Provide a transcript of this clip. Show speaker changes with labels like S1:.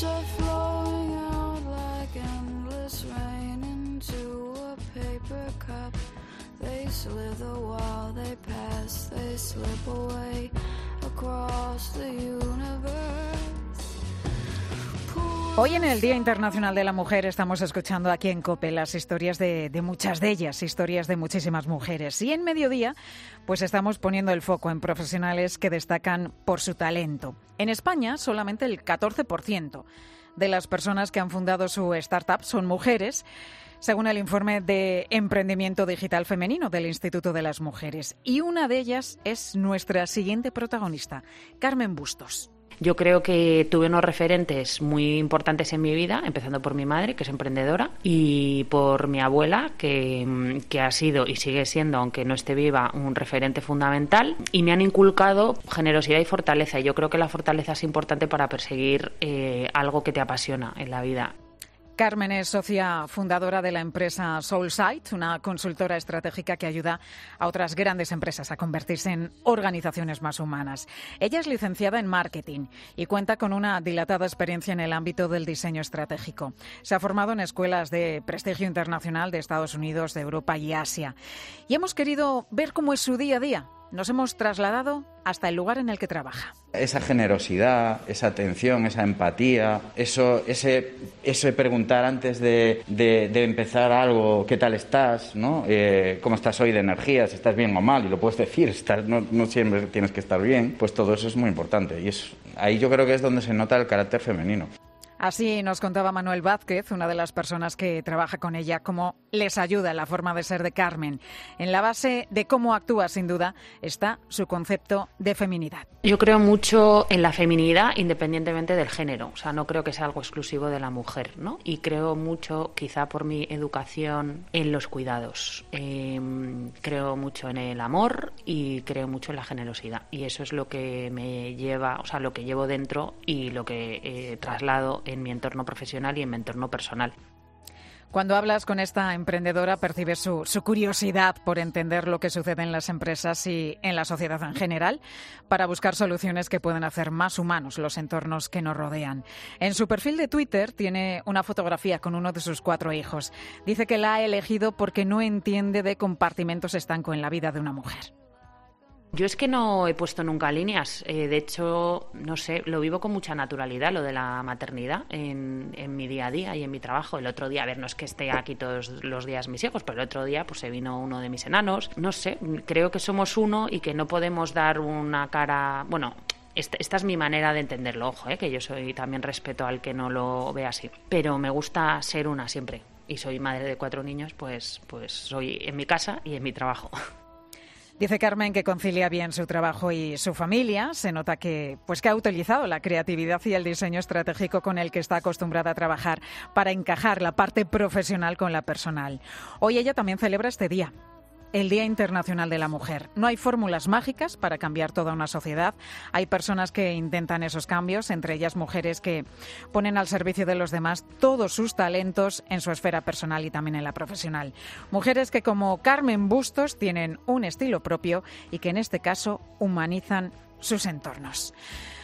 S1: are flowing out like endless rain into a paper cup. They slither while they pass, they slip away across the universe.
S2: Hoy en el Día Internacional de la Mujer estamos escuchando aquí en COPE las historias de muchas de ellas, historias de muchísimas mujeres. Y en Mediodía, pues estamos poniendo el foco en profesionales que destacan por su talento. En España, solamente el 14% de las personas que han fundado su startup son mujeres, según el informe de Emprendimiento Digital Femenino del Instituto de las Mujeres. Y una de ellas es nuestra siguiente protagonista, Carmen Bustos.
S3: Yo creo que tuve unos referentes muy importantes en mi vida, empezando por mi madre, que es emprendedora, y por mi abuela, que ha sido y sigue siendo, aunque no esté viva, un referente fundamental, y me han inculcado generosidad y fortaleza. Y yo creo que la fortaleza es importante para perseguir algo que te apasiona en la vida.
S2: Carmen es socia fundadora de la empresa Soulsight, una consultora estratégica que ayuda a otras grandes empresas a convertirse en organizaciones más humanas. Ella es licenciada en marketing y cuenta con una dilatada experiencia en el ámbito del diseño estratégico. Se ha formado en escuelas de prestigio internacional de Estados Unidos, de Europa y Asia. Y hemos querido ver cómo es su día a día. Nos hemos trasladado hasta el lugar en el que trabaja.
S4: Esa generosidad, esa atención, esa empatía, ese preguntar antes de empezar algo, ¿qué tal estás? ¿No? ¿Cómo estás hoy de energía? Si estás bien o mal, y lo puedes decir, no siempre tienes que estar bien, pues todo eso es muy importante. Y ahí yo creo que es donde se nota el carácter femenino.
S2: Así nos contaba Manuel Vázquez, una de las personas que trabaja con ella, cómo les ayuda la forma de ser de Carmen. En la base de cómo actúa, sin duda, está su concepto de feminidad.
S3: Yo creo mucho en la feminidad independientemente del género. O sea, no creo que sea algo exclusivo de la mujer, ¿no? Y creo mucho, quizá por mi educación, en los cuidados. Creo mucho en el amor y creo mucho en la generosidad. Y eso es lo que me lleva, o sea, lo que llevo dentro y lo que traslado en mi entorno profesional y en mi entorno personal.
S2: Cuando hablas con esta emprendedora percibes su curiosidad por entender lo que sucede en las empresas y en la sociedad en general para buscar soluciones que puedan hacer más humanos los entornos que nos rodean. En su perfil de Twitter tiene una fotografía con uno de sus 4 hijos. Dice que la ha elegido porque no entiende de compartimentos estanco en la vida de una mujer.
S3: Yo es que no he puesto nunca líneas. De hecho, no sé, lo vivo con mucha naturalidad, lo de la maternidad en mi día a día y en mi trabajo. El otro día, a ver, no es que esté aquí todos los días mis hijos, pero el otro día pues se vino uno de mis enanos. No sé, creo que somos uno y que no podemos dar una cara... Bueno, esta es mi manera de entenderlo, ojo, que yo también respeto al que no lo ve así. Pero me gusta ser una siempre. Y soy madre de 4 niños, pues soy en mi casa y en mi trabajo.
S2: Dice Carmen que concilia bien su trabajo y su familia. Se nota que ha utilizado la creatividad y el diseño estratégico con el que está acostumbrada a trabajar para encajar la parte profesional con la personal. Hoy ella también celebra este día, el Día Internacional de la Mujer. No hay fórmulas mágicas para cambiar toda una sociedad. Hay personas que intentan esos cambios, entre ellas mujeres que ponen al servicio de los demás todos sus talentos en su esfera personal y también en la profesional. Mujeres que, como Carmen Bustos, tienen un estilo propio y que en este caso humanizan sus entornos.